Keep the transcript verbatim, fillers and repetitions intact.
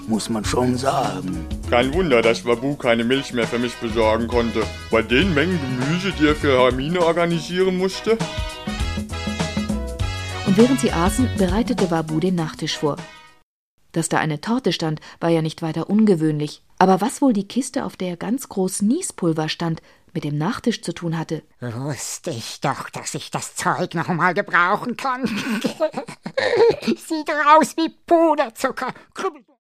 muss man schon sagen. Kein Wunder, dass Babu keine Milch mehr für mich besorgen konnte. Bei den Mengen Gemüse, die er für Hermine organisieren musste. Und während sie aßen, bereitete Babu den Nachtisch vor. Dass da eine Torte stand, war ja nicht weiter ungewöhnlich. Aber was wohl die Kiste, auf der ganz groß Niespulver stand, mit dem Nachtisch zu tun hatte? Wusste ich doch, dass ich das Zeug noch mal gebrauchen kann. Sieht aus wie Puderzucker.